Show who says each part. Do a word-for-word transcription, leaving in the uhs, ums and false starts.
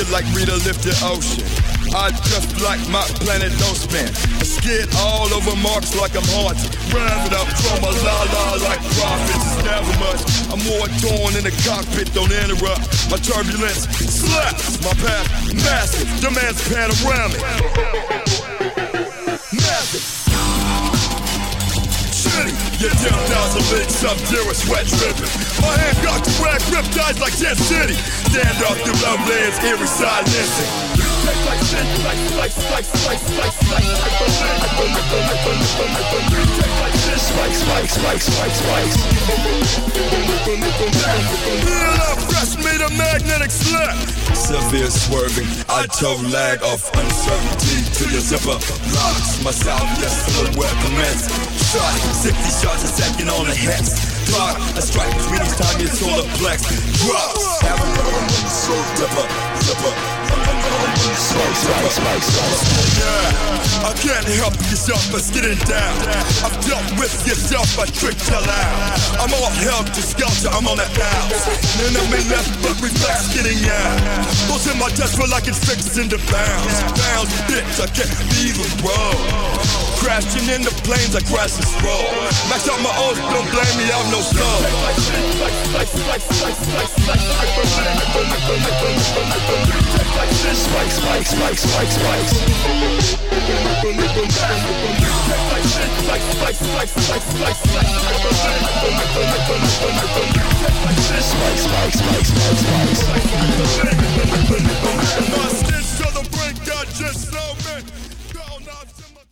Speaker 1: you like me to lift the ocean. I just like my planet don't spin. I skid all over marks like I'm haunted. Rev it up from a la-la like prophets. It's never much. I'm more torn in the cockpit, don't interrupt. My turbulence slaps. My path massive, demands panoramic. Massive. Shitty. You ten thousand leagues, sub-zero sweat dripping. My hand got to rag, riptides like Jet City. Stand off the love lands, eerie silencing. Take like shit, like slice, slice, slice, slice, slice, like a lid. Take like shit, slice, slice, slice, slice, slice. Feel up, fresh meat, a magnetic slap. Severe swerving, I toe lag off uncertainty to your zipper locks. My southwest silhouette commence. Shot, sixty shots a second on the hex. Clock, a strike between each time your solar plex drops. Have a so dipper, zipper. Yeah, I can't help yourself but getting down. I've dealt with yourself, I tricked you out. I'm all helter skelter, I'm on the house. Then I'm in left, but reflex getting out. Those in my desk feel like it's fixed into bounds. Bounds, bitch, I can't be the road. Crashing in the planes, I crash and roll. Max out my O's, don't blame me, I'm no soul. Spikes, spikes, spikes, spikes, spikes. My stitch to the brink, got just so many.